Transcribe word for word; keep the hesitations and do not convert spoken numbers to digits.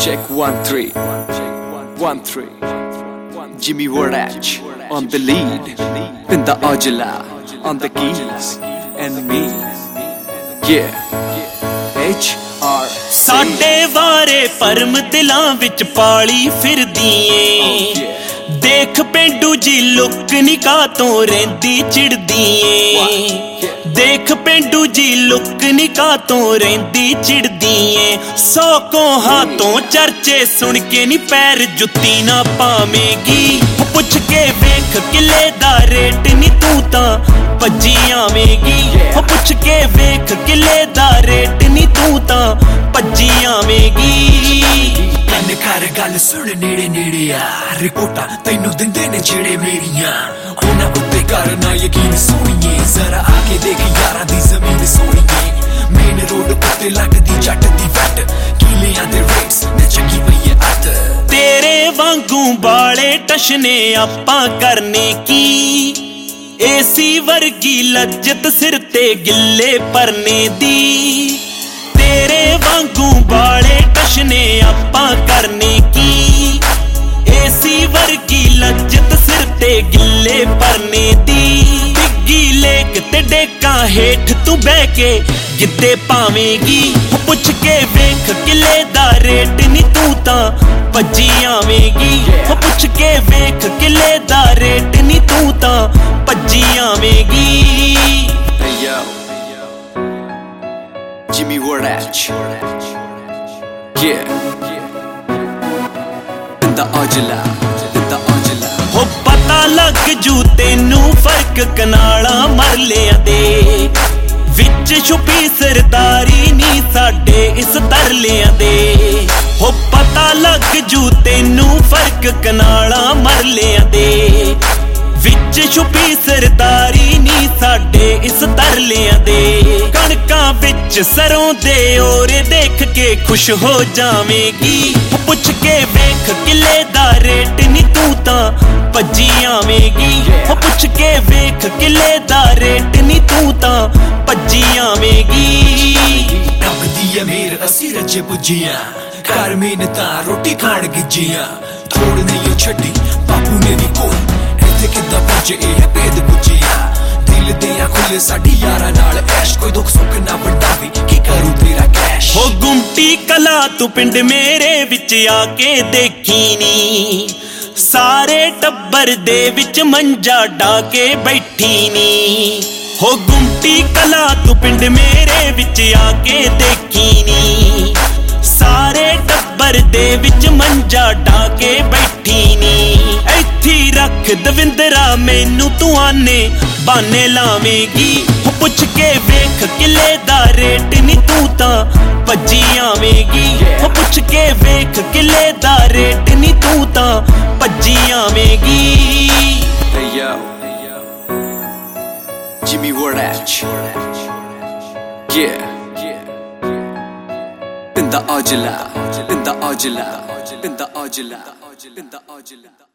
Check one three, one three. Jimmy Wardach on the lead, Pinda Ojala on the keys, and me, yeah, H R ਸਾਡੇ ਵਾਰੇ ਪਰਮ ਦਿਲਾਂ ਵਿੱਚ ਪਾਲੀ ਫਿਰਦੀ ਏ ਦੇਖ ਪਿੰਡੂ ਜੀ ਲੁੱਕ ਨਿਕਾਹ ਤੋਂ ਰਹਿੰਦੀ ਚਿੜਦੀ ਏ ਦੇਖ ਪਿੰਡੂ ਜੀ ਲੁੱਕ ਨਿਕਾਹ ਤੋਂ ਰਹਿੰਦੀ ਚਿੜਦੀ ਏ ਸੌ ਕੋਹਾਂ ਤੋਂ ਚਰਚੇ ਸੁਣ ਕੇ ਨੀ ਪੈਰ ਜੁੱਤੀ ਨਾ ਪਾਵੇਂਗੀ ਪੁੱਛ ਕੇ ਵੇਖ ਕਿਲੇ ਦਾ ਰੇਟ ਨੀ ਤੂੰ ਤਾਂ ਭੱਜੀ ਆਵੇਂਗੀ ਪੁੱਛ ਕੇ ਵੇਖ ਕਿਲੇ ਦਾ ਰੇਟ ਨੀ ਤੂੰ ਤਾਂ ਭੱਜੀ ਆਵੇਂਗੀ ਕੰਨ ਕਰ ਗੱਲ ਸੁਣ ਨੇੜੇ ਨੇੜੇ ਆ ਰਿਪੋਰਟਾਂ ਤੈਨੂੰ ਦਿੰਦੇ ਨੇ ਜਿਹੜੇ ਮੇਰੀਆਂ ਉਹਨਾਂ ਉੱਤੇ ਕਰਨਾ ਯਕੀਨ ਸੋਣੀਏ ਜ਼ਰਾ ਆ ਕੇ ਦੇਖ ਯਾਰਾਂ ਦੀ ਜ਼ਮੀਨ ਸੋਣੀਏ ਮੇਨ ਰੋਡ ਉੱਤੇ ਲੱਗਦੀ ਜੱਟ ਦੀ ਵੈਟ ਕਿਲਿਆਂ ਦੇ ਰੇਟਸ ਨੇ ਚੱਕੀ ਪਈ ਏ ਅੱਤ ਤੇਰੇ ਵਾਂਗੂ ਬਾਲੇ ਟਸ਼ਨੇ ਆਪਾਂ ਕਰਨੇ ਕੀ ਏਸੀ ਵਰਗੀ ਲੱਜਤ ਸਿਰ ਤੇ ਗਿੱਲੇ ਪਰਨੇ ਦੀ ਤੇਰੇ ਵਾਂਗੂ ਬਾਲੇ ਟਸ਼ਨੇ ਆਪਾਂ ਕਰਨੇ ਕੀ ਏਸੀ ਵਰਗੀ ਲੱਜਤ ਸਿਰ ਤੇ ਗਿੱਲੇ ਪਰਨੇ ਦੀ ਡਿੱਗੀ ਲੇਕ ਤੇ ਡੇਕਾਂ ਹੇਠ ਤੂੰ ਬਹਿ ਕੇ ਗਿੱਧੇ ਪਾਵੇਂਗੀ ਪੁੱਛ ਕੇ ਵੇਖ ਕਿਲੇ ਦਾ ਰੇਟ ਨੀ ਤੂੰ ਤਾਂ ਭੱਜੀ ਆਵੇਂਗੀ ਪੁੱਛ ਕੇ ਵੇਖ ਕਿਲੇ ਦਾ ਰੇਟ ਨੀ ਤੂੰ ਤਾਂ ਭੱਜੀ ਆਵੇਂਗੀ Hey yo, Jimmy Wardach, yeah, Pinda Ojala, Pinda Ojala. ਹੋ ਪਤਾ ਲੱਗ ਜੂ ਤੈਨੂੰ ਫਰਕ ਕਨਾਲਾਂ ਮਰਲਿਆਂ ਦੇ ਵਿੱਚ ਛੁਪੀ ਸਰਦਾਰੀ ਨੀ ਸਾਡੇ ਇਸ ਤਰਲਿਆਂ ਦੇ ਹੋ ਪਤਾ ਲੱਗ ਜੂ ਤੈਨੂੰ ਫਰਕ ਕਨਾਲਾਂ ਮਰਲਿਆਂ ਦੇ ਵਿੱਚ ਛੁਪੀ ਸਰਦਾਰੀ ਨੀ ਸਾਡੇ ਇਸ ਤਰਲਿਆਂ ਦੇ ਕਣਕਾਂ ਵਿੱਚ ਸਰੋਂ ਦੇ ਓਰੇ ਦੇਖ ਕੇ ਖੁਸ਼ ਹੋ ਜਾਵੇਂਗੀ ਪੁੱਛ ਕੇ ਵੇਖ ਕਿਲੇ ਦਾ ਰੇਟ ਨੀ ਤੂੰ ਤਾਂ ਭੱਜੀ ਆਵੇਂਗੀ ਪੁੱਛ ਕੇ ਵੇਖ ਕਿਲੇ ਦਾ ਰੇਟ ਨੀ ਤੂੰ ਤਾਂ ਭੱਜੀ ਆਵੇਂਗੀ ਰੱਬ ਦੀ ਅਮੀਰ ਅਸੀਂ ਰੱਜੇ ਪੁੱਜੀਆਂ ਘਰ ਮਿਹਨਤਾਂ ਰੋਟੀ ਖਾਣ ਗਿੱਜੀਆਂ ਥੋੜ ਨਹੀਂ ਛੱਡੀ ਬਾਪੂ ਨੇ ਵੀ ਕੋਈ ਇੱਥੇ ਕਿੱਦਾਂ ਪੁੱਜੇ ਇਹ ਭੇਦ ਪੁੱਜਿਆ ਦਿਲ ਦੇ ਆ ਖੁੱਲੇ ਸਾਡੀ ਯਾਰਾਂ ਨਾਲ ਐਸ਼ ਕੋਈ ਦੁੱਖ ਸੁੱਖ ਨਾ ਵੰਡਾਵੇ ਕੀ ਕਰੂ ਤੇਰਾ ਕੈਸ਼ ਹੋ ਗੁੰਮਟੀ ਕਲਾ ਤੂੰ ਪਿੰਡ ਮੇਰੇ ਵਿੱਚ ਆ ਕੇ ਦੇਖੀ ਨੀ ਸਾਰੇ ਟੱਬਰ ਦੇ ਵਿੱਚ ਮੰਜਾ ਢਾ ਕੇ ਬੈਠੀ ਨੀ ਹੋ ਗੁੰਮਟੀ ਕਲਾ ਤੂੰ ਪਿੰਡ ਮੇਰੇ ਵਿੱਚ ਆ ਕੇ ਦੇਖੀ ਨੀ ਸਾਰੇ ਟੱਬਰ ਦੇ ਵਿੱਚ ਮੰਜਾ ਢਾ ਕੇ ਬੈਠੀ ਨੀ ਇੱਥੇ ਰੱਖ ਦਵਿੰਦਰਾ ਮੈਨੂੰ ਤੂੰ ਆਨੇ ਬਾਨੇ ਲਾਵੇਂਗੀ ਪੁੱਛ ਕੇ ਵੇਖ ਕਿਲੇ ਦਾ ਰੇਟ ਨੀ ਤੂੰ ਤਾਂ ਭੱਜੀ ਆਵੇਂਗੀ ਪੁੱਛ ਕੇ ਵੇਖ ਕਿਲੇ ਦਾ ਰੇਟ ਨੀ ਤੂੰ ਤਾਂ ਭੱਜੀ ਆਵੇਂਗੀ Hey yo, Jimmy Wardach, yeah, Pinda Ojala, Pinda Ojala, Pinda Ojala, Pinda Ojala.